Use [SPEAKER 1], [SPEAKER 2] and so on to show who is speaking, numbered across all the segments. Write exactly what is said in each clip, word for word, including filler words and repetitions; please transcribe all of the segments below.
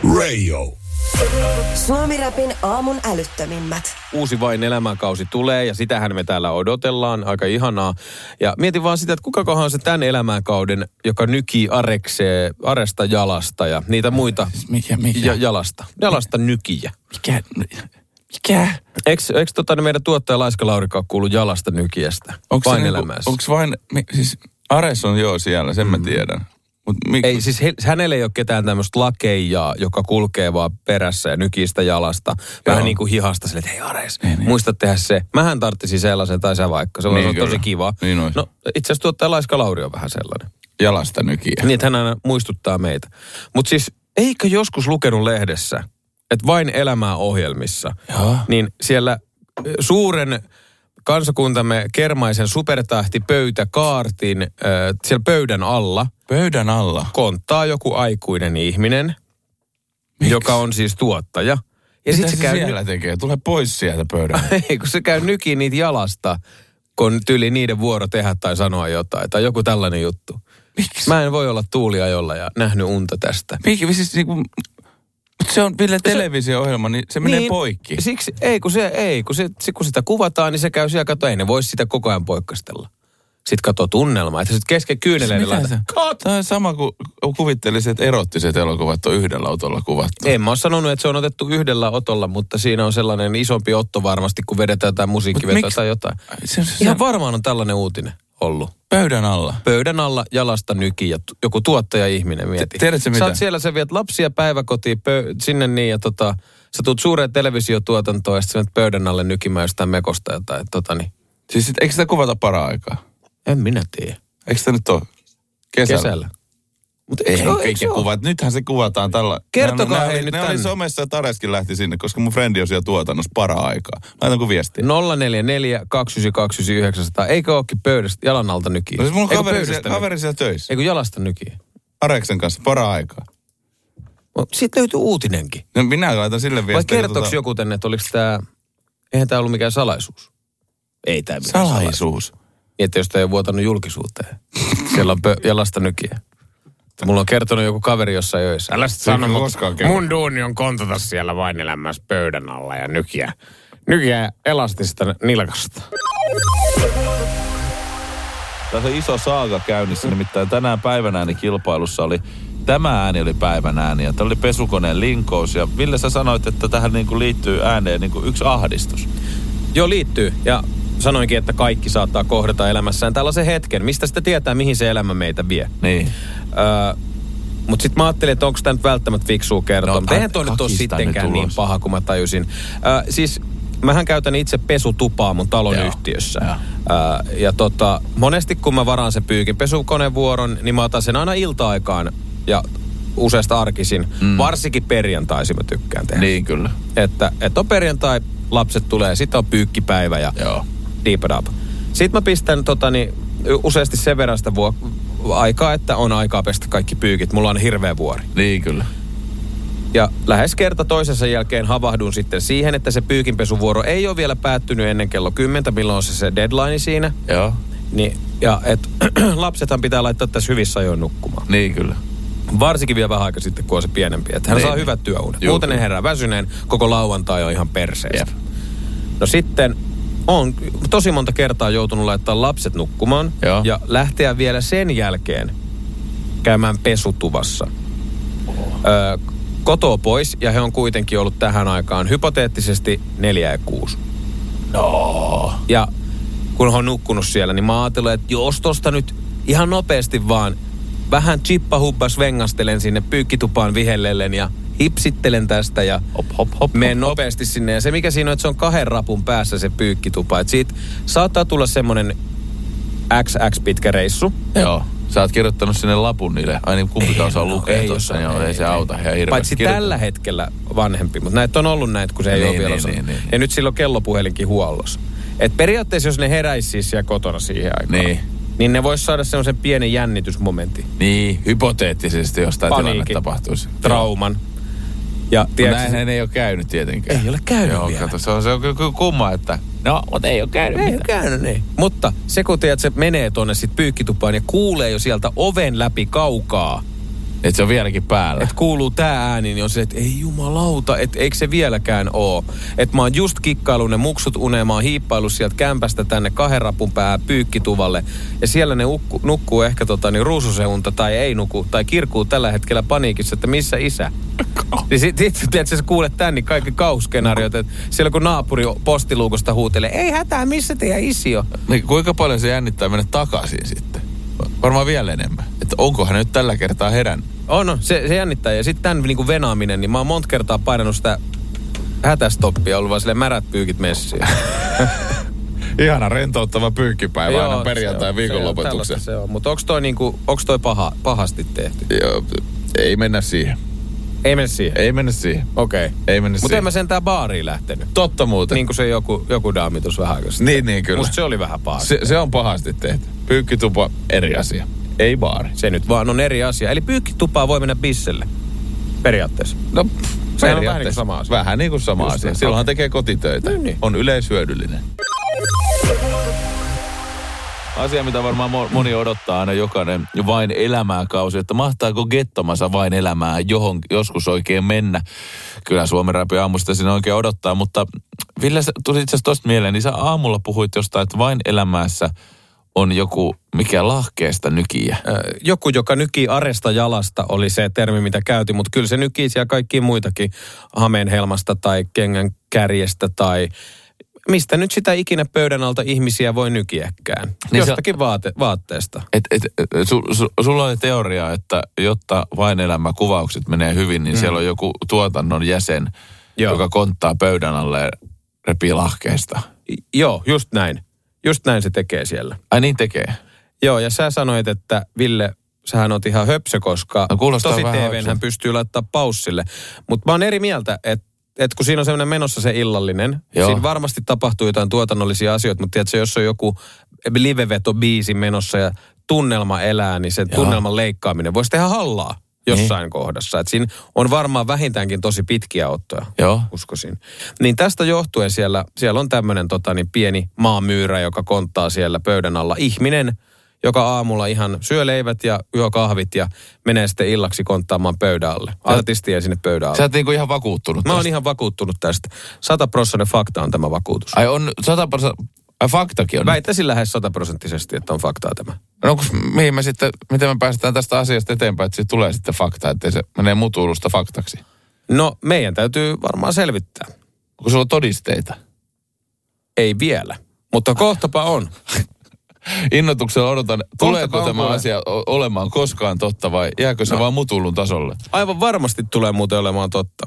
[SPEAKER 1] Radio.
[SPEAKER 2] Suomi-räpin aamun älyttömimmät.
[SPEAKER 3] Uusi Vain elämänkausi tulee ja sitähän me täällä odotellaan. Aika ihanaa. Ja mietin vaan sitä, että kukakohan on se tämän elämänkauden, joka nykii areksee, aresta jalasta ja niitä muita
[SPEAKER 4] mikä, mikä?
[SPEAKER 3] Ja, jalasta. Jalasta nykiä.
[SPEAKER 4] Mikä? Mikä?
[SPEAKER 3] Eikö, eikö tota, meidän tuottaja Laiska Laurikka ole kuullut jalasta nykiästä?
[SPEAKER 4] Onko
[SPEAKER 3] Vain
[SPEAKER 4] se
[SPEAKER 3] elämässä.
[SPEAKER 4] Onko vain, siis Ares on joo siellä, sen mm. mä tiedän. Mut mik...
[SPEAKER 3] Ei, siis he, hänellä ei ole ketään tämmöistä lakeijaa, joka kulkee vaan perässä ja nykii sitä jalasta. Vähän niin kuin hihasta silleen, että hei Ares, niin, niin. muista tehdä se. Mähän tarttisin sellaisen tai sä vaikka. Se on niin, tosi kiva.
[SPEAKER 4] Niin
[SPEAKER 3] no itse asiassa tuottaja Laiska Lauri on vähän sellainen.
[SPEAKER 4] Jalasta nykiä.
[SPEAKER 3] Niin, että hän aina muistuttaa meitä. Mutta siis eikö joskus lukenut lehdessä, että Vain elämää ohjelmissa,
[SPEAKER 4] Joo.
[SPEAKER 3] niin siellä suuren kansakuntamme kermaisen supertähti pöytäkaartin, äh, siellä pöydän alla.
[SPEAKER 4] Pöydän alla?
[SPEAKER 3] Konttaa joku aikuinen ihminen,
[SPEAKER 4] Miks?
[SPEAKER 3] joka on siis tuottaja. Ja
[SPEAKER 4] mitä
[SPEAKER 3] sit
[SPEAKER 4] se,
[SPEAKER 3] käy
[SPEAKER 4] siellä ny- tekee? Tule pois sieltä pöydän.
[SPEAKER 3] Ei, kun se käy nykiin niitä jalasta, kun tyli niiden vuoro tehdä tai sanoa jotain. Tai joku tällainen juttu.
[SPEAKER 4] Miksi?
[SPEAKER 3] Mä en voi olla tuuliajolla ja nähnyt unta tästä.
[SPEAKER 4] Miksi? Siis niinku... Mutta se on vielä televisio-ohjelma, niin se menee
[SPEAKER 3] niin,
[SPEAKER 4] poikki.
[SPEAKER 3] Siksi, ei, kun, se, ei kun, se, kun sitä kuvataan, niin se käy siellä, kato, ei ne voi sitä koko ajan poikkastella. Sitten katsoo tunnelmaa, että sitten kesken kyyneleiden laita.
[SPEAKER 4] Tämä on sama kuin kuvittelisit, että erottiset elokuvat on yhdellä otolla kuvattu.
[SPEAKER 3] En mä ole sanonut, että se on otettu yhdellä otolla, mutta siinä on sellainen isompi otto varmasti, kun vedetään jotain musiikkivetoa tai jotain. Se, se, Ihan se... varmaan on tällainen uutinen ollut.
[SPEAKER 4] Pöydän alla?
[SPEAKER 3] Pöydän alla, jalasta nyki ja joku tuottaja-ihminen mieti.
[SPEAKER 4] Tiedätkö mitä?
[SPEAKER 3] Sä oot siellä, sä viet lapsia päiväkotiin pö- sinne niin ja tota, sä tuut suureen televisiotuotantoon ja sitten pöydän alle nykimään jostain mekosta jotain. Tota, niin.
[SPEAKER 4] Siis eikö sitä kuvata para-aikaa?
[SPEAKER 3] En minä tiedä.
[SPEAKER 4] Eikö sitä nyt ole kesällä?
[SPEAKER 3] Kesällä.
[SPEAKER 4] Mutta ei kaikki kuvat. Nythän se kuvataan tällä.
[SPEAKER 3] Kertokaa
[SPEAKER 4] ne,
[SPEAKER 3] hei
[SPEAKER 4] ne,
[SPEAKER 3] nyt
[SPEAKER 4] ne
[SPEAKER 3] tänne.
[SPEAKER 4] oli somessa ja Tareskin lähti sinne, koska mun frendi on siellä tuotannossa para-aikaa. Laitanko viestiä?
[SPEAKER 3] nolla neljä neljä kaksi yhdeksän kaksi yhdeksän yhdeksän nolla nolla. Eikö ookin pöydästä, jalan alta nykiä?
[SPEAKER 4] No siis mulla on kaveri, siellä, kaveri siellä töissä.
[SPEAKER 3] Eikö jalasta nykiä?
[SPEAKER 4] Areksen kanssa para-aikaa.
[SPEAKER 3] Sitten löytyy uutinenkin.
[SPEAKER 4] No minä laitan sille viestiä.
[SPEAKER 3] Vai kertooko tota... joku tänne, että oliko tämä, eihän tämä ollut mikään salaisuus? Ei tämä mikään
[SPEAKER 4] salaisuus.
[SPEAKER 3] salaisuus. Että jos tämä ei vuotanut julkisuuteen. Siellä on pö- jalasta nykiä. Mulla on kertonut joku kaveri jossain öissä.
[SPEAKER 5] Älä sit sano, mutta mun duuni on kontata siellä Vain elämässä pöydän alla ja nykiä. Nykiä elastista nilkasta.
[SPEAKER 6] Tässä on iso saaga käynnissä, nimittäin tänään päivän äänikilpailussa oli, tämä ääni oli päivän ääni ja tämä oli pesukoneen linkous. Ja Ville, sä sanoit, että tähän niin kuin liittyy ääneen niin kuin yksi ahdistus.
[SPEAKER 3] Joo, liittyy. Ja sanoinkin, että kaikki saattaa kohdata elämässään tällaisen hetken. Mistä sitä tietää, mihin se elämä meitä vie.
[SPEAKER 6] Niin.
[SPEAKER 3] Öö, mutta sitten mä ajattelin, että onko tämä nyt välttämättä fiksua kertoa.
[SPEAKER 6] No,
[SPEAKER 3] mutta eihän toi nyt ole sittenkään niin paha, kuin mä tajusin. Öö, siis mähän käytän itse pesutupaa mun talon Joo. yhtiössä. Ja, öö, ja tota, monesti kun mä varaan sen pyykin pesukonevuoron, niin mä otan sen aina ilta-aikaan ja useasta arkisin. Mm. Varsinkin perjantaisin mä tykkään tehdä.
[SPEAKER 6] Niin kyllä.
[SPEAKER 3] Että, että on perjantai, lapset tulee, sitten on pyykkipäivä ja
[SPEAKER 6] Joo.
[SPEAKER 3] diipadap. Sitten mä pistän totani, useasti sen verran sitä vuo- aikaa, että on aikaa pestä kaikki pyykit. Mulla on hirveä vuori.
[SPEAKER 6] Niin kyllä.
[SPEAKER 3] Ja lähes kerta toisensa jälkeen havahdun sitten siihen, että se pyykinpesuvuoro ei ole vielä päättynyt ennen kello kymmentä, milloin on se, se deadline siinä.
[SPEAKER 6] Joo.
[SPEAKER 3] Niin, ja et lapsethan pitää laittaa tässä hyvissä ajoin nukkumaan.
[SPEAKER 6] Niin kyllä.
[SPEAKER 3] Varsinkin vielä vähän aika sitten, kun on se pienempi. Että hän niin. saa hyvät työunet.
[SPEAKER 6] Juu,
[SPEAKER 3] Muuten ne
[SPEAKER 6] kyllä.
[SPEAKER 3] herää väsyneen, koko lauantai on ihan perseestä.
[SPEAKER 6] Jep.
[SPEAKER 3] No sitten on tosi monta kertaa joutunut laittaa lapset nukkumaan.
[SPEAKER 6] Joo.
[SPEAKER 3] Ja lähteä vielä sen jälkeen käymään pesutuvassa. Öö, kotoa pois, ja he on kuitenkin ollut tähän aikaan hypoteettisesti neljä ja kuusi.
[SPEAKER 6] No.
[SPEAKER 3] Ja kun he on nukkunut siellä, niin mä ajattelin, että jos tosta nyt ihan nopeasti vaan vähän chippa-huppas vengastelen sinne pyykkitupaan vihellellen ja hipsittelen tästä ja
[SPEAKER 6] hop, hop, hop,
[SPEAKER 3] menen
[SPEAKER 6] hop,
[SPEAKER 3] nopeasti sinne. Ja se mikä siinä on, että se on kahden rapun päässä se pyykkitupa. Että siitä saattaa tulla semmoinen X X pitkä reissu.
[SPEAKER 6] Joo. Sä oot kirjoittanut sinne lapun niille. Ai niin, kumpikaan osaa lukea tuossa. Ei, joo, ei, ei se auta ihan hirveästi.
[SPEAKER 3] Paitsi tällä hetkellä vanhempi, mutta näitä on ollut näitä, kun se ei
[SPEAKER 6] niin,
[SPEAKER 3] ole vielä
[SPEAKER 6] niin,
[SPEAKER 3] osa.
[SPEAKER 6] niin, niin,
[SPEAKER 3] ja
[SPEAKER 6] niin.
[SPEAKER 3] nyt silloin kellopuhelinkin huollossa. Et periaatteessa, jos ne heräisi siis siellä kotona siihen aikaan,
[SPEAKER 6] niin,
[SPEAKER 3] niin ne vois saada semmoisen pienen jännitysmomentin.
[SPEAKER 6] Niin, hypoteettisesti jostain
[SPEAKER 3] Paniikin,
[SPEAKER 6] tilanne tapahtuisi.
[SPEAKER 3] Trauman. Ja
[SPEAKER 6] näinhän ei ole käynyt tietenkään.
[SPEAKER 3] Ei ole käynyt
[SPEAKER 6] Joo,
[SPEAKER 3] vielä.
[SPEAKER 6] Kato, se on, se on kyllä kumma, että no, mutta ei ole käynyt
[SPEAKER 3] Ei
[SPEAKER 6] mitään.
[SPEAKER 3] ole käynyt, niin. Mutta se kun tiedät, se menee tonne sit pyykkitupaan ja kuulee jo sieltä oven läpi kaukaa
[SPEAKER 6] Että se on vieläkin päällä.
[SPEAKER 3] Että kuuluu tää ääni, niin on se, että ei jumalauta, että eikö se vieläkään oo. Että mä oon just kikkaillut ne muksut uneen, mä oon hiippailu sieltä kämpästä tänne kahden rapun päähän pyykkituvalle. Ja siellä ne ukku, nukkuu ehkä tota, niin ruususeunta tai ei nuku, tai kirkuu tällä hetkellä paniikissa, että missä isä. Niin sit, sit tiedätkö, sä kuulet tän, niin kaikki kauhuskenaariot, että siellä kun naapuri postiluukosta huutelee, ei hätää, missä teidän isi on?
[SPEAKER 6] Niin kuinka paljon se jännittää mennä takaisin sitten? Varmaan vielä enemmän. Että onkohan nyt tällä kertaa herännyt?
[SPEAKER 3] On, no, se, se jännittää. Ja sitten tämän niin venaaminen, niin mä oon monta kertaa painanut sitä hätästoppia, ollut vaan silleen märät pyykit messiin.
[SPEAKER 6] Ihana rentouttava pyykkipäivä
[SPEAKER 3] Joo,
[SPEAKER 6] aina perjantai viikonlopetukseen.
[SPEAKER 3] Se on, mutta onko toi, niinku, onks toi paha, pahasti tehty?
[SPEAKER 6] Joo, ei mennä siihen.
[SPEAKER 3] Ei mennä siihen?
[SPEAKER 6] Ei mennä siihen.
[SPEAKER 3] Okei. Okay.
[SPEAKER 6] Ei mennä
[SPEAKER 3] Mutta
[SPEAKER 6] siihen.
[SPEAKER 3] en mä sentään baariin lähtenyt.
[SPEAKER 6] Totta muuten.
[SPEAKER 3] Niin kuin se joku, joku daami tuossa vähän aikaa sitten.
[SPEAKER 6] Niin, niin kyllä.
[SPEAKER 3] Musta se oli vähän pahasti.
[SPEAKER 6] Se, se on pahasti tehty. Pyykkitupa eri asia. Ei baari.
[SPEAKER 3] Se nyt vaan on eri asia. Eli pyykkitupaa voi mennä bisselle. Periaatteessa.
[SPEAKER 6] No,
[SPEAKER 3] sehän on vähän niin kuin sama asia.
[SPEAKER 6] Vähän niin kuin sama
[SPEAKER 3] Just
[SPEAKER 6] asia.
[SPEAKER 3] niin.
[SPEAKER 6] Silloinhan tekee kotitöitä.
[SPEAKER 3] No niin.
[SPEAKER 6] On yleishyödyllinen. Asia, mitä varmaan moni odottaa aina jokainen vain elämää kausi, että mahtaako Gettomassa vain elämää johon joskus oikein mennä. Kyllä Suomen Räpi aamusta sinne oikein odottaa, mutta Ville, tuli itse asiassa tosta mieleen, niin sä aamulla puhuit jostain, että vain elämässä on joku, mikä lahkeesta nykiä.
[SPEAKER 3] Joku, joka nykii aresta jalasta, oli se termi, mitä käytiin, mutta kyllä se nykii siellä kaikkia muitakin hameenhelmasta tai kengän kärjestä tai mistä nyt sitä ikinä pöydän alta ihmisiä voi nykiäkään. Niin jostakin se, vaate, vaatteesta.
[SPEAKER 6] Et, et, su, su, sulla oli teoria, että jotta vain elämä kuvaukset menee hyvin, niin mm. siellä on joku tuotannon jäsen, Joo. joka konttaa pöydän alle ja repii lahkeesta.
[SPEAKER 3] Joo, just näin. Just näin se tekee siellä.
[SPEAKER 6] Ai niin tekee?
[SPEAKER 3] Joo, ja sä sanoit, että Ville, sähän oot ihan höpsö, koska
[SPEAKER 6] no,
[SPEAKER 3] tosi T V:nhän pystyy laittaa paussille. Mutta mä oon eri mieltä, että et kun siinä on semmoinen menossa se illallinen, Joo. siinä varmasti tapahtuu jotain tuotannollisia asioita, mutta tiedätkö, jos on joku liveveto-biisi menossa ja tunnelma elää, niin se Joo. tunnelman leikkaaminen voisi tehdä hallaa jossain niin. kohdassa. Et siinä on varmaan vähintäänkin tosi pitkiä ottoja,
[SPEAKER 6] Joo.
[SPEAKER 3] uskoisin. Niin tästä johtuen siellä, siellä on tämmöinen tota, niin pieni maamyyrä, joka konttaa siellä pöydän alla. Ihminen, joka aamulla ihan syö leivät ja yö kahvit ja menee sitten illaksi konttaamaan pöydän alle. Artistia sinne pöydän alle.
[SPEAKER 6] Sä oot niinku ihan vakuuttunut
[SPEAKER 3] Mä oon ihan vakuuttunut tästä. Sataprosentinen fakta on tämä vakuutus.
[SPEAKER 6] Ai on sataprosenttinen, faktakin on.
[SPEAKER 3] Väittäisin lähes sataprosenttisesti, että on faktaa tämä.
[SPEAKER 6] No mihin me sitten, miten me päästään tästä asiasta eteenpäin, että siitä tulee sitten fakta, että se menee mutuilusta faktaksi?
[SPEAKER 3] No meidän täytyy varmaan selvittää.
[SPEAKER 6] Onko sulla todisteita?
[SPEAKER 3] Ei vielä, mutta kohtapa on.
[SPEAKER 6] Innotuksella odotan, tuleeko tämä asia olemaan koskaan totta vai jääkö se no. vaan mutuilun tasolle?
[SPEAKER 3] Aivan varmasti tulee muuten olemaan totta.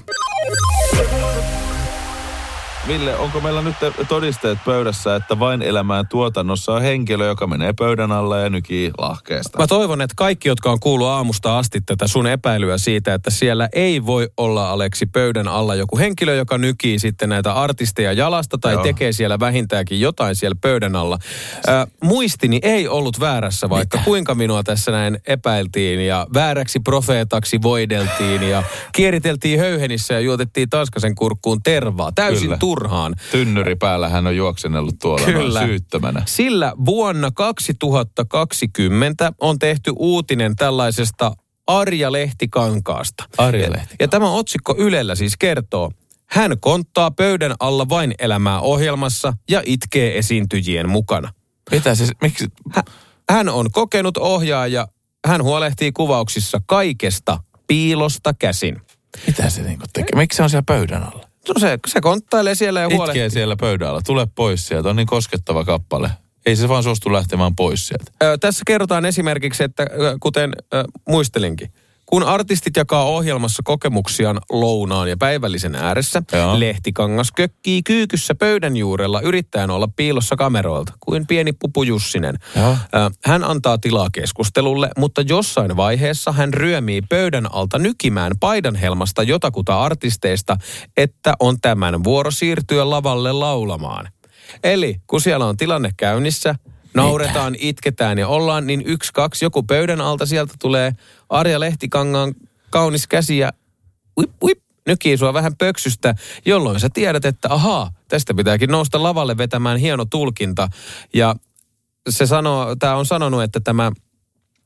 [SPEAKER 6] Ville, onko meillä nyt todisteet pöydässä, että vain elämään tuotannossa on henkilö, joka menee pöydän alla ja nykii lahkeesta?
[SPEAKER 3] Mä toivon, että kaikki, jotka on kuullut aamusta asti tätä sun epäilyä siitä, että siellä ei voi olla, Aleksi, pöydän alla joku henkilö, joka nykii sitten näitä artisteja jalasta tai Joo. tekee siellä vähintäänkin jotain siellä pöydän alla. Äh, muistini ei ollut väärässä, vaikka Mitä? kuinka minua tässä näin epäiltiin ja vääräksi profeetaksi voideltiin ja kieriteltiin höyhenissä ja juotettiin Tanskasen kurkkuun tervaa. Täysin Kyllä. turhaan.
[SPEAKER 6] Tynnyri päällä hän on juoksennellut tuolla Kyllä. noin syyttömänä.
[SPEAKER 3] Sillä vuonna kaksituhattakaksikymmentä on tehty uutinen tällaisesta Arja Lehtikankaasta.
[SPEAKER 6] Arja Lehtikankaasta.
[SPEAKER 3] Ja, ja tämä otsikko Ylellä siis kertoo, hän konttaa pöydän alla vain elämää ohjelmassa ja itkee esiintyjien mukana.
[SPEAKER 6] Mitä siis, miksi?
[SPEAKER 3] Hän on kokenut ohjaaja, hän huolehtii kuvauksissa kaikesta piilosta käsin.
[SPEAKER 6] Mitä se niinku tekee? Miksi se on siellä pöydän alla?
[SPEAKER 3] No se, se konttailee siellä ja huolehtii.
[SPEAKER 6] Itkee siellä pöydän alla. Tule pois sieltä. On niin koskettava kappale. Ei se vaan suostu lähtemään pois sieltä.
[SPEAKER 3] Ö, tässä kerrotaan esimerkiksi, että kuten ö, muistelinkin, kun artistit jakaa ohjelmassa kokemuksiaan lounaan ja päivällisen ääressä, Joo. Lehtikangas kökkii kyykyssä pöydän juurella yrittäen olla piilossa kameroilta, kuin pieni Pupu Jussinen. Ö, hän antaa tilaa keskustelulle, mutta jossain vaiheessa hän ryömii pöydän alta nykimään paidanhelmasta jotakuta artisteista, että on tämän vuoro siirtyä lavalle laulamaan. Eli kun siellä on tilanne käynnissä, nauretaan, Mitä? itketään ja ollaan, niin yksi, kaksi, joku pöydän alta sieltä tulee Arja Lehtikangaan kaunis käsi ja uip, uip, nykii sua vähän pöksystä, jolloin sä tiedät, että ahaa, tästä pitääkin nousta lavalle vetämään hieno tulkinta. Ja se sanoo, tää on sanonut, että tämä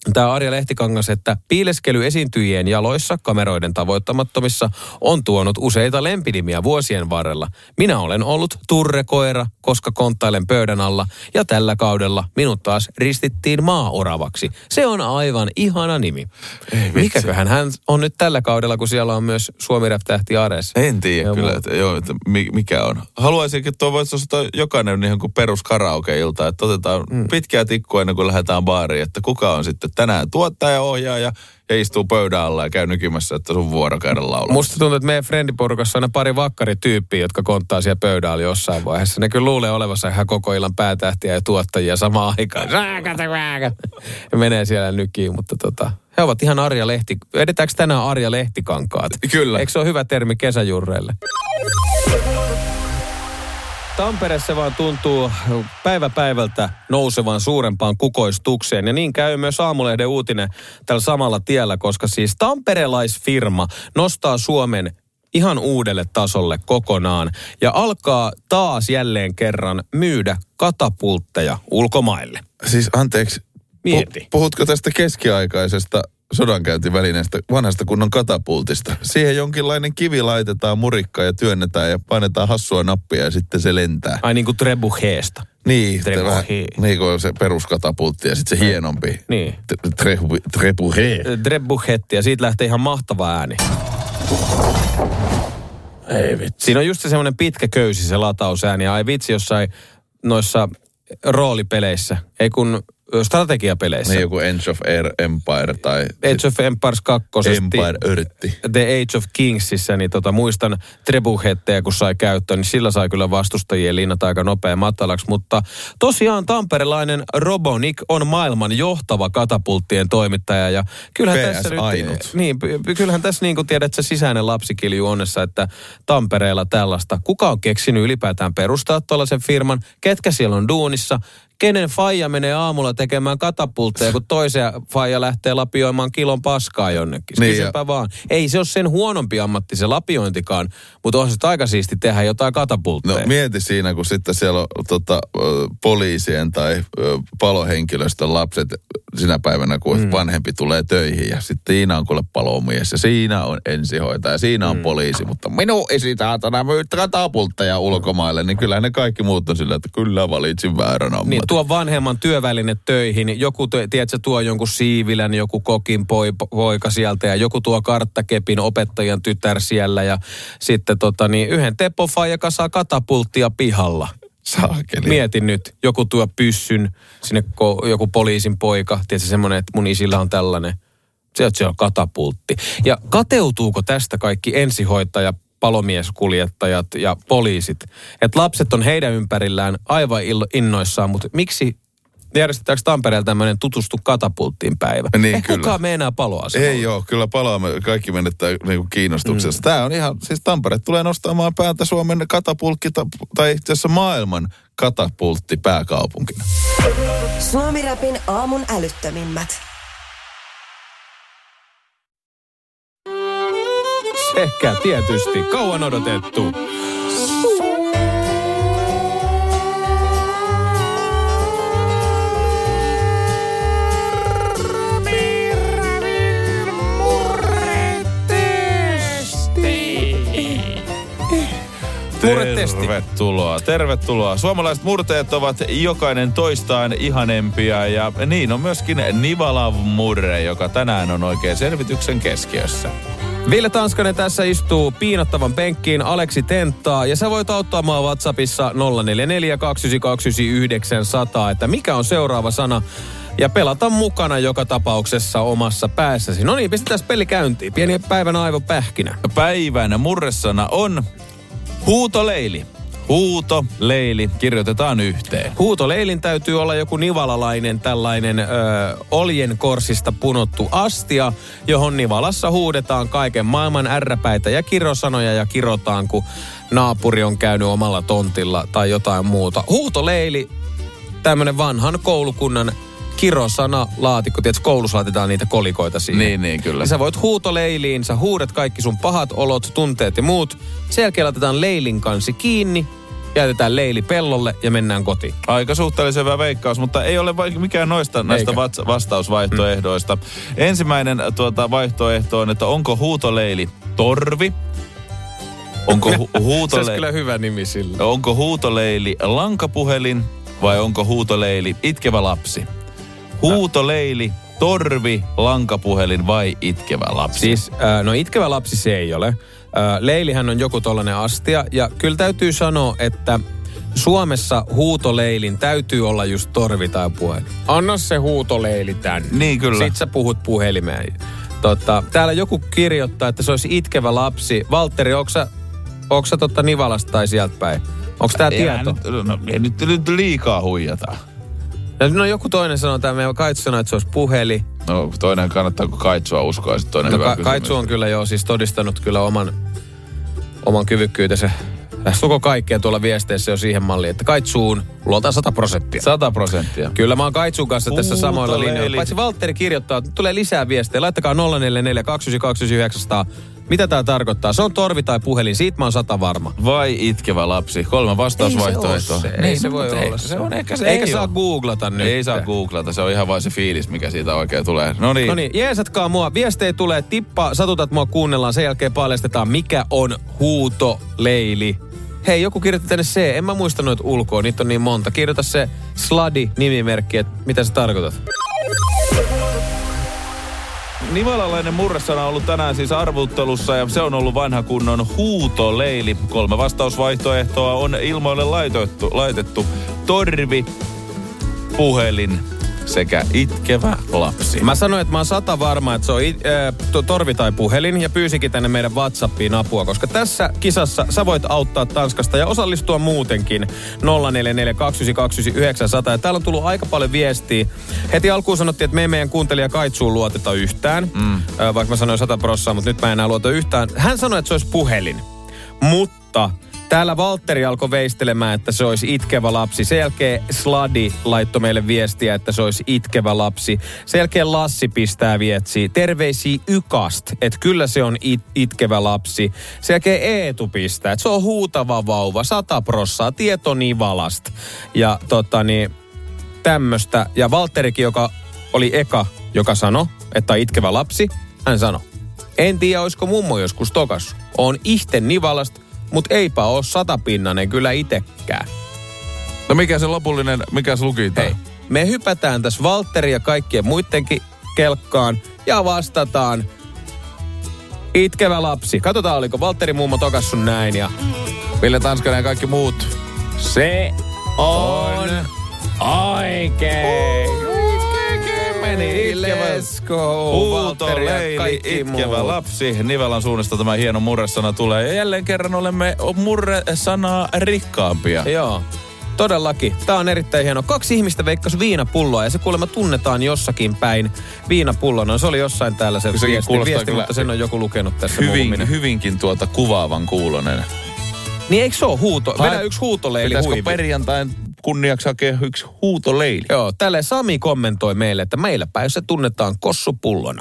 [SPEAKER 3] tämä Arja Lehtikangas, että piileskely esiintyjien jaloissa kameroiden tavoittamattomissa on tuonut useita lempinimiä vuosien varrella. Minä olen ollut turrekoira, koska konttailen pöydän alla, ja tällä kaudella minut taas ristittiin maaoravaksi. Se on aivan ihana nimi. Mikäköhän hän on nyt tällä kaudella, kun siellä on myös Suomi Rap-tähti Ares?
[SPEAKER 6] En tiedä kyllä, että, joo, että mikä on. Haluaisinkin, että tuo voisi osata jokainen niin kuin perus karaoke-ilta, että otetaan mm. pitkää tikkua ennen kuin lähdetään baariin, että kuka on sitten tänään tuottaja, ohjaaja ja istuu pöydän alla ja käy nykimässä, että sun vuoro käydä laulamassa.
[SPEAKER 3] Musta tuntuu, että meidän friendiporukassa on ne pari vakkarityyppiä, jotka konttaa siellä pöydän alla jossain vaiheessa. Ne kyllä luulee olevansa ihan koko illan päätähtiä ja tuottajia samaan aikaan. Ja menee siellä nykiin, mutta tota, he ovat ihan Arja Lehti. Edetäänkö tänään Arja Lehtikankaat?
[SPEAKER 6] Kyllä.
[SPEAKER 3] Eikö se ole hyvä termi kesäjurreille? Tampereessa vaan tuntuu päivä päivältä nousevan suurempaan kukoistukseen. Ja niin käy myös Aamulehden uutinen tällä samalla tiellä, koska siis tamperelaisfirma nostaa Suomen ihan uudelle tasolle kokonaan ja alkaa taas jälleen kerran myydä katapultteja ulkomaille.
[SPEAKER 6] Siis anteeksi,
[SPEAKER 3] Mieti.
[SPEAKER 6] Pu- puhutko tästä keskiaikaisesta sodankäyntivälineestä, vanhasta kunnon katapultista? Siihen jonkinlainen kivi laitetaan murikkaa ja työnnetään ja painetaan hassua nappia ja sitten se lentää.
[SPEAKER 3] Ai niin kuin trebucheesta.
[SPEAKER 6] Niin, vähän, niin kuin se peruskatapultti ja sitten se hienompi.
[SPEAKER 3] Niin.
[SPEAKER 6] Trebuche.
[SPEAKER 3] Trebuchetti ja siitä lähtee ihan mahtava ääni.
[SPEAKER 6] Ei vitsi.
[SPEAKER 3] Siinä on just se semmoinen pitkä köysi se latausääni ja ai vitsi jossain noissa roolipeleissä, ei kun strategiapeleissä.
[SPEAKER 6] Niin joku Age of Air Empire tai...
[SPEAKER 3] Age of Empires kaksi.
[SPEAKER 6] Empire Örtti.
[SPEAKER 3] The Age of Kingsissä, niin tota, muistan trebuchetteja, kun sai käyttöön, niin sillä sai kyllä vastustajien linnat aika nopea matalaksi. Mutta tosiaan tamperelainen Robonic on maailman johtava katapulttien toimittaja. Ja kyllähän
[SPEAKER 6] P S
[SPEAKER 3] tässä nyt,
[SPEAKER 6] ainut.
[SPEAKER 3] niin, kyllähän tässä niin kuin tiedät, se sisäinen lapsikilju onnessa, että Tampereella tällaista. Kuka on keksinyt ylipäätään perustaa tuollaisen firman? Ketkä siellä on duunissa? Kenen faija menee aamulla tekemään katapultteja, kun toisen faija lähtee lapioimaan kilon paskaa jonnekin? Niin kysypä ja... vaan. Ei se ole sen huonompi ammatti se lapiointikaan, mutta on se aika siisti tehdä jotain katapultteja.
[SPEAKER 6] No mieti siinä, kun sitten siellä on tota, poliisien tai palohenkilöstön lapset sinä päivänä, kun mm. vanhempi tulee töihin ja sitten siinä on kuule palomies ja siinä on ensihoitaja ja siinä on mm. poliisi, mutta minun esitaatona myyt katapultteja ulkomaille, niin kyllä ne kaikki muut on sillä, että kyllä valitsin väärän ammatin.
[SPEAKER 3] Niin, tuo vanhemman työväline töihin. Joku, tiedätkö, tuo jonkun siivilän, joku kokin poi, poika sieltä ja joku tuo karttakepin opettajan tytär siellä ja sitten tota niin, yhden tepofan, joka saa katapulttia pihalla.
[SPEAKER 6] Saakeli.
[SPEAKER 3] Mietin nyt, joku tuo pyssyn, sinne ko, joku poliisin poika, tiedätkö semmoinen, että mun isillä on tällainen. Se on katapultti. Ja kateutuuko tästä kaikki ensihoitaja, palomieskuljettajat ja poliisit? Että lapset on heidän ympärillään aivan innoissaan, mutta miksi järjestetäänkö Tampereella tämmöinen tutustu katapulttiin päivä?
[SPEAKER 6] Niin,
[SPEAKER 3] ei kukaan mene enää paloasemalla.
[SPEAKER 6] Ei joo, kyllä palaamme, kaikki menettää niinku kiinnostuksessa. Mm. Tämä on ihan, siis Tampere tulee nostamaan päätä Suomen katapulkki, tai itse asiassa maailman katapultti pääkaupunkina.
[SPEAKER 2] Suomi Rapin aamun älyttömimmät.
[SPEAKER 3] Sekä tietysti kauan odotettu.
[SPEAKER 6] Tervetuloa, tervetuloa. Suomalaiset murteet ovat jokainen toistaan ihanempia ja niin on myöskin Nivala-murre, joka tänään on oikein selvityksen keskiössä.
[SPEAKER 3] Ville Tanskanen tässä istuu piinattavan penkkiin, Aleksi tenttaa ja sä voit auttaa mua WhatsAppissa nolla neljä neljä kaksi yhdeksän kaksi yhdeksän yhdeksän nolla nolla, että mikä on seuraava sana ja pelata mukana joka tapauksessa omassa päässäsi. No niin, pistetään peli käyntiin. Pieni päivän aivopähkinä.
[SPEAKER 6] Päivän murresana on huutoleili. Huutoleili kirjoitetaan yhteen.
[SPEAKER 3] Huutoleilin täytyy olla joku nivalalainen tällainen ö, oljenkorsista punottu astia, johon nivalassa huudetaan kaiken maailman ärräpäitä ja kirosanoja ja kirotaan, kun naapuri on käynyt omalla tontilla tai jotain muuta. Huutoleili, tämmöinen vanhan koulukunnan kirosana laatikko. Tiedätkö, koulussa laitetaan niitä kolikoita siihen.
[SPEAKER 6] Niin, niin, kyllä.
[SPEAKER 3] Ja sä voit huutoleiliin, sä huudat kaikki sun pahat olot, tunteet ja muut. Sen jälkeen laitetaan leilin kansi kiinni jätetään leili pellolle ja mennään kotiin.
[SPEAKER 6] Aika suhteellisen hyvä veikkaus, mutta ei ole vaikka mikään noista näistä Eikä. vastausvaihtoehdoista. Mm. Ensimmäinen tuota, vaihtoehto on, että onko huutoleili torvi? Onko hu- huutole-
[SPEAKER 3] Se olisi kyllä hyvä nimi sille.
[SPEAKER 6] Onko huutoleili lankapuhelin vai onko huutoleili itkevä lapsi? Huutoleili, torvi, lankapuhelin vai itkevä lapsi?
[SPEAKER 3] Siis, äh, no itkevä lapsi se ei ole. Äh, leilihän on joku tollainen astia ja kyllä täytyy sanoa, että Suomessa huutoleilin täytyy olla just torvi tai puhelin.
[SPEAKER 5] Anna se huutoleili tänne.
[SPEAKER 6] Niin kyllä.
[SPEAKER 3] Sitten sä puhut puhelimeen. Tota, täällä joku kirjoittaa, että se olisi itkevä lapsi. Valtteri, onko sä, onko sä totta Nivalasta tai sieltä päin? Onko tää
[SPEAKER 6] ei,
[SPEAKER 3] tieto?
[SPEAKER 6] Nyt, no, ei nyt, nyt liikaa huijata.
[SPEAKER 3] No joku toinen sanoo, että meidän Kaitsu sanoi, että se olisi puhelin.
[SPEAKER 6] No toinen kannattaako Kaitsua uskoa ja sitten toinen
[SPEAKER 3] no,
[SPEAKER 6] hyvä
[SPEAKER 3] ka- Kaitsu on kyllä jo siis todistanut kyllä oman, oman kyvykkyytensä. Lähestulko kaikkea tuolla viesteissä jo siihen malliin, että Kaitsuun luotaan sata prosenttia.
[SPEAKER 6] Sata prosenttia.
[SPEAKER 3] Kyllä mä oon Kaitsuun kanssa tässä
[SPEAKER 6] Puuta
[SPEAKER 3] samoilla
[SPEAKER 6] leili.
[SPEAKER 3] linjoilla. Paitsi Valtteri kirjoittaa, että tulee lisää viestejä. Laittakaa nolla neljä neljä kaksi yhdeksän kaksi yhdeksän nolla nolla. Mitä tää tarkoittaa? Se on torvi tai puhelin. Siitä mä oon sata varma.
[SPEAKER 6] Vai itkevä lapsi? Kolme vastausvaihtoehtoa.
[SPEAKER 3] Ei se, ei se voi olla.
[SPEAKER 6] Se on ehkä se
[SPEAKER 3] Eikä
[SPEAKER 6] ei
[SPEAKER 3] saa
[SPEAKER 6] ole.
[SPEAKER 3] googlata nyt.
[SPEAKER 6] Ei saa googlata. Se on ihan vain se fiilis, mikä siitä oikein tulee. No niin.
[SPEAKER 3] No niin, jeesatkaa mua. Viestejä tulee. Tippa, satutat mua, kuunnellaan. Sen jälkeen paljastetaan, mikä on huutoleili. Hei, joku kirjoitti tänne C. En mä muista noita ulkoa. Niitä on niin monta. Kirjoita se sladi-nimimerkki, että mitä sä tarkoitat.
[SPEAKER 6] Nivalalainen murresana on ollut tänään siis arvuttelussa ja se on ollut vanha kunnon huutoleili. Kolme vastausvaihtoehtoa on ilmoille laitettu, laitettu torvi, puhelin sekä itkevä lapsi.
[SPEAKER 3] Mä sanoin, että mä oon sata varma, että se on it, äh, torvi tai puhelin ja pyysinkin tänne meidän WhatsAppiin apua, koska tässä kisassa sä voit auttaa Tanskasta ja osallistua muutenkin nolla neljä neljä kaksi yhdeksän kaksi yhdeksän nolla nolla. Ja täällä on tullut aika paljon viestiä. Heti alkuun sanottiin, että me ei meidän kuuntelija Kaitsuun luoteta yhtään, mm. äh, vaikka mä sanoin sata prossaa, mutta nyt mä en enää luota yhtään. Hän sanoi, että se olisi puhelin, mutta täällä Valtteri alkoi veistelemään, että se olisi itkevä lapsi. Sen jälkeen Sladi laittoi meille viestiä, että se olisi itkevä lapsi. Sen jälkeen Lassi pistää vietsiä. Terveisiä Ykast, että kyllä se on it- itkevä lapsi. Sen jälkeen Eetu pistää, että se on huutava vauva, sata prossaa, tieto Nivalasta. Ja tota niin, tämmöstä. Ja Valtterikin, joka oli eka, joka sanoi, että on itkevä lapsi, hän sanoi, en tiedä, olisiko mummo joskus tokas. On ihte Nivalasta. Mut eipä oo satapinnanen kyllä itekään.
[SPEAKER 6] No mikä se lopullinen, mikä se luki tää?
[SPEAKER 3] Hei, me hypätään tässä Valtteri ja kaikkien muidenkin kelkkaan ja vastataan itkevä lapsi. Katsotaan, oliko Valtteri mummo tokas sun näin ja
[SPEAKER 6] Ville Tanskanen ja kaikki muut.
[SPEAKER 3] se on oikein. Meni, let's go.
[SPEAKER 6] Huutoleili, itkevä muut. Lapsi. Nivelan suunnasta tämä hieno murresana tulee. Ja jälleen kerran olemme murresanaa rikkaampia.
[SPEAKER 3] Joo. Todellakin. Tämä on erittäin hieno. Kaksi ihmistä veikkasi viinapulloa ja se kuulemma tunnetaan jossakin päin viinapullona. Se oli jossain täällä se
[SPEAKER 6] Sekin
[SPEAKER 3] viesti, viesti mutta sen on joku lukenut tässä.
[SPEAKER 6] Hyvin, hyvinkin tuota kuvaavan kuulonen.
[SPEAKER 3] Niin eikö se ole huuto? Vedä yksi huutoleili huivi.
[SPEAKER 6] Pitäisikö perjantain kunniaksi hakea yksi huutoleili?
[SPEAKER 3] Joo, tälleen Sami kommentoi meille, että meillä päin se tunnetaan kossupullona.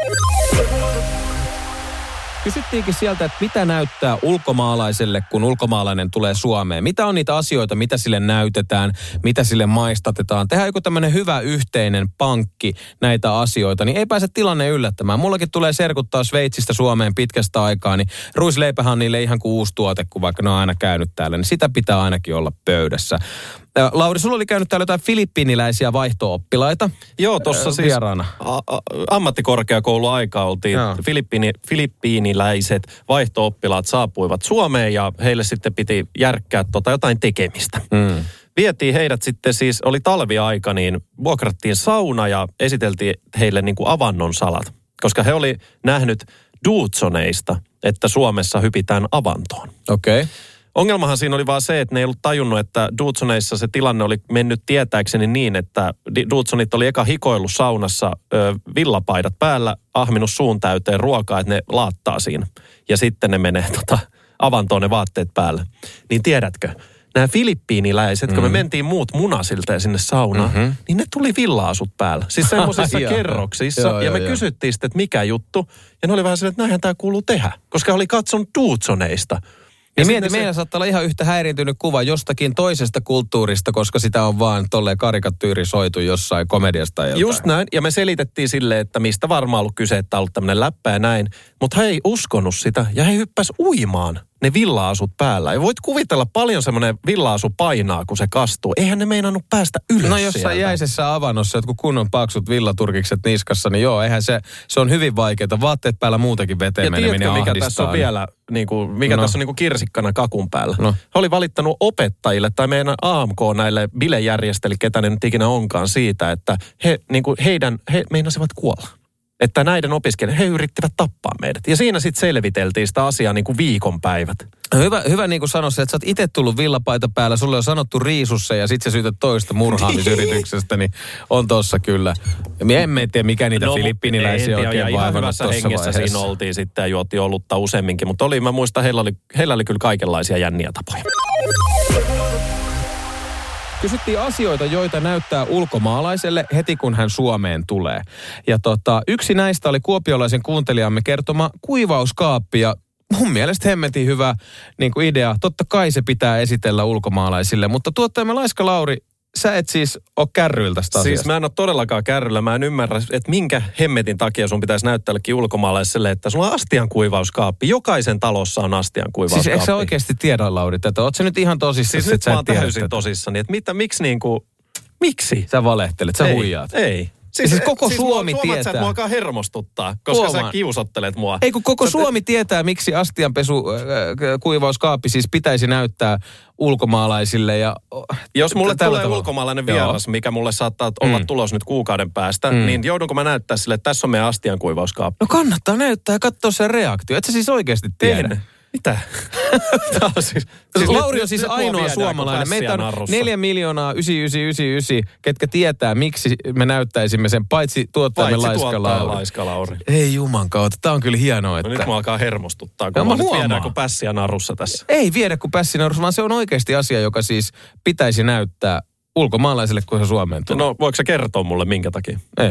[SPEAKER 3] Kysyttiinkin sieltä, että mitä näyttää ulkomaalaiselle, kun ulkomaalainen tulee Suomeen. Mitä on niitä asioita, mitä sille näytetään, mitä sille maistatetaan. Tehdään joku tämmöinen hyvä yhteinen pankki näitä asioita, niin ei pääse tilanne yllättämään. Mullakin tulee serkuttaa Sveitsistä Suomeen pitkästä aikaa, niin ruisleipähän on niille ihan kuin uusi tuote, kun vaikka ne on aina käynyt täällä, niin sitä pitää ainakin olla pöydässä. Lauri, sulla oli käynyt täällä jotain filippiiniläisiä vaihto-oppilaita.
[SPEAKER 1] Joo, tuossa siis
[SPEAKER 3] vieraana.
[SPEAKER 1] A- a- ammattikorkeakouluaikaa oltiin. Filippiini, filippiiniläiset vaihto-oppilaat saapuivat Suomeen ja heille sitten piti järkkää tota jotain tekemistä. Mm. Vietiin heidät sitten siis, oli talviaika, niin vuokrattiin sauna ja esiteltiin heille niin kuin avannon salat. Koska he oli nähnyt Duutsoneista, että Suomessa hypitään avantoon.
[SPEAKER 3] Okei. Okay.
[SPEAKER 1] Ongelmahan siinä oli vaan se, että ne ei ollut tajunnut, että Duutsoneissa se tilanne oli mennyt tietääkseni niin, että Duutsonit oli eka hikoillut saunassa ö, villapaidat päällä, ahminut suun täyteen ruokaa, että ne laattaa siinä. Ja sitten ne menee tota, avantoon ne vaatteet päällä. Niin tiedätkö, nämä filippiiniläiset, mm-hmm. kun me mentiin muut munasilteen sinne saunaan, mm-hmm. niin ne tuli villa-asut päällä. Siis semmoisissa kerroksissa. Joo, ja me joo, kysyttiin sitten, että mikä juttu. Ja ne oli vähän silleen, että näinhän tämä kuuluu tehdä. Koska oli katsonut Duutsoneista.
[SPEAKER 3] Ja mieti, se... meillä saattaa olla ihan yhtä häiriintynyt kuva jostakin toisesta kulttuurista, koska sitä on vaan tolleen karikatyyrisoitu jossain komediasta tai jotain.
[SPEAKER 1] Just näin, ja me selitettiin silleen, että mistä varmaan ollut kyse, että on ollut tämmöinen läppä ja näin. Mutta he ei uskonut sitä, ja he hyppäs uimaan ne villa-asut päällä. Ja voit kuvitella paljon semmoinen villa-asu painaa, kun se kastuu. Eihän ne meinannut päästä ylös
[SPEAKER 3] No jossain sieltä. Jäisessä avannossa, jotkut kunnon paksut villaturkikset niskassa, niin joo, eihän se, se on hyvin vaikeaa. Vaatteet päällä muutenkin veteen
[SPEAKER 1] ja
[SPEAKER 3] meneminen
[SPEAKER 1] tiedätkö, mikä
[SPEAKER 3] ahdistaa.
[SPEAKER 1] tässä on vielä, niin kuin, mikä no. tässä on niin kuin kirsikkana kakun päällä?
[SPEAKER 3] No.
[SPEAKER 1] He oli valittanut opettajille tai meidän A M K näille bilejärjestäjille, ketä ne nyt ikinä onkaan siitä, että he, niin kuin heidän, he meinasivat kuolla. Että näiden opiskelijat, he yrittivät tappaa meidät. Ja siinä sitten selviteltiin sitä asiaa niin kuin viikonpäivät.
[SPEAKER 3] Hyvä, hyvä niin kuin sanoa se, että sä oot itse tullut villapaita päällä, sulle on sanottu riisussa ja sit sä syytät toista murhaamisyrityksestä, niin on tossa kyllä. Ja me emme tiedä, mikä niitä no, filippiiniläisiä oikein vaivannut
[SPEAKER 1] tuossa vaiheessa. Ihan hyvässä hengessä siinä oltiin sitten ja juotiin olutta useamminkin, mutta oli, mä muistan, heillä oli, heillä oli kyllä kaikenlaisia jänniä tapoja.
[SPEAKER 3] Kysyttiin asioita, joita näyttää ulkomaalaiselle heti, kun hän Suomeen tulee. Ja tota, yksi näistä oli kuopiolaisen kuuntelijamme kertoma kuivauskaappi. Ja mun mielestä hemmetin hyvä niin kuin idea. Totta kai se pitää esitellä ulkomaalaisille. Mutta tuottajamme Laiska Lauri, sä et siis ole kärryillä tästä asiasta.
[SPEAKER 1] Siis mä en ole todellakaan kärryillä. Mä en ymmärrä, että minkä hemmetin takia sun pitäisi näyttällekin ulkomaalaiselle, että sulla on astian kuivauskaappi. Jokaisen talossa on astian kuivauskaappi.
[SPEAKER 3] Siis eikö sä oikeasti tiedä, Lauri, tätä? Oot sä nyt ihan tosissaan?
[SPEAKER 1] Siis nyt mä oon täysin tosissani. Että mitä, miksi niinku, miksi?
[SPEAKER 3] Sä valehtelet, sä
[SPEAKER 1] ei,
[SPEAKER 3] huijaat.
[SPEAKER 1] Ei.
[SPEAKER 3] Siis, siis koko
[SPEAKER 1] siis
[SPEAKER 3] Suomi
[SPEAKER 1] mua,
[SPEAKER 3] tietää.
[SPEAKER 1] Sä, että mua alkaa hermostuttaa, koska Huomaan. Sä kiusottelet mua.
[SPEAKER 3] Ei kun koko
[SPEAKER 1] sä
[SPEAKER 3] Suomi te... tietää, miksi astianpesu äh, kuivauskaappi siis pitäisi näyttää ulkomaalaisille. Ja,
[SPEAKER 1] jos mulle
[SPEAKER 3] t-
[SPEAKER 1] tulee ulkomaalainen vieras, mikä mulle saattaa olla mm. tulos nyt kuukauden päästä, mm. niin joudunko mä näyttää sille, että tässä on meidän astian kuivauskaappi?
[SPEAKER 3] No kannattaa näyttää ja katsoa sen reaktio. Et sä siis oikeasti tiedä.
[SPEAKER 1] En. Mitä?
[SPEAKER 3] siis, siis Lauri on siis nyt, ainoa nyt suomalainen. Meitä on neljä miljoonaa yhdeksänkymmentäyhdeksän yhdeksänkymmentäyhdeksän, ketkä tietää, miksi me näyttäisimme sen, paitsi tuottajamme Laiska Lauri.
[SPEAKER 1] Laiska Lauri.
[SPEAKER 3] Ei juman kautta, tää on kyllä hienoa, että...
[SPEAKER 1] No nyt mä alkaa hermostuttaa, kun no, mä, mä nyt viedään kuin pässiä narussa tässä.
[SPEAKER 3] Ei viedä kuin pässiä narussa, vaan se on oikeasti asia, joka siis pitäisi näyttää ulkomaalaiselle, kun se Suomeen tulee.
[SPEAKER 1] No voiko sä kertoa mulle, minkä takia?
[SPEAKER 3] Ei.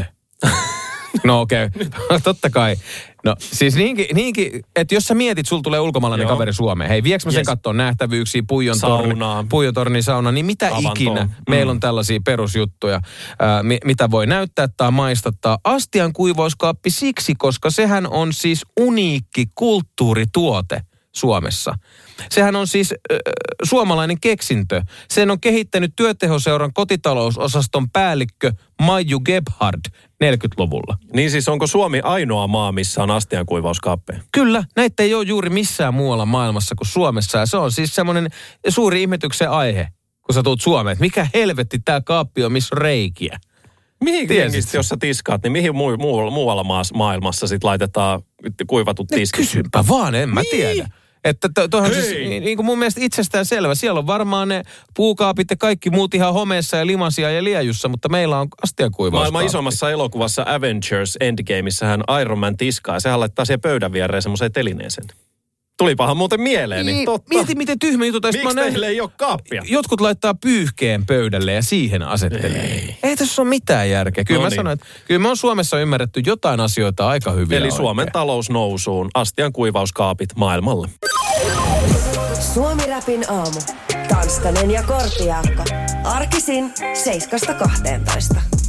[SPEAKER 3] No okei, okay. Totta kai. No siis niinkin, niinkin, että jos sä mietit, sulla tulee ulkomaalainen Joo. kaveri Suomeen. Hei, vieks mä sen yes. kattoon nähtävyyksiä, Puijon torni, Puijon torni, sauna, niin mitä Avantoon. Ikinä. Mm. Meillä on tällaisia perusjuttuja, ää, mi, mitä voi näyttää tai maistattaa. Astian kuivauskaappi siksi, koska sehän on siis uniikki kulttuurituote Suomessa. Sehän on siis äh, suomalainen keksintö. Sen on kehittänyt Työtehoseuran kotitalousosaston päällikkö Maiju Gebhard neljäkymmentäluvulla.
[SPEAKER 1] Niin siis onko Suomi ainoa maa, missä on astiankuivauskaappeja?
[SPEAKER 3] Kyllä, näitä ei ole juuri missään muualla maailmassa kuin Suomessa. Ja se on siis semmoinen suuri ihmetyksen aihe, kun sä tuut Suomeen. Että mikä helvetti tää kaappi on, missä on reikiä?
[SPEAKER 1] Mihin jengistä, jos sä tiskaat, niin mihin muu, muu, muualla maas, maailmassa sit laitetaan kuivatut tiskit?
[SPEAKER 3] Kysynpä vaan, en mä niin. tiedä. Että to, toihan siis, niin kuin mun mielestä itsestään selvä. Siellä on varmaan ne puukaapit ja kaikki muut ihan homeessa ja limasia ja liejussa, mutta meillä on astiankuivauskaappi.
[SPEAKER 1] Maailman isommassa elokuvassa Avengers Endgameissähän Iron Man tiskaa ja sehän laittaa siihen pöydän viereen semmoiseen telineeseen. Tulipahan muuten mieleen, niin totta.
[SPEAKER 3] Mieti, miten tyhmä jutut.
[SPEAKER 1] Miksi teille ei ole kaappia?
[SPEAKER 3] Jotkut laittaa pyyhkeen pöydälle ja siihen asettelee. Ei, ei tässä ole mitään järkeä. Kyllä no mä niin. sanoin, että kyllä me on Suomessa ymmärretty jotain asioita aika hyvin.
[SPEAKER 1] Eli oikein. Suomen talous nousuun, astian kuivauskaapit maailmalle.
[SPEAKER 2] Suomi-räpin aamu. Tanskanen ja Korpiaakko. Arkisin seiskasta kahteentoista.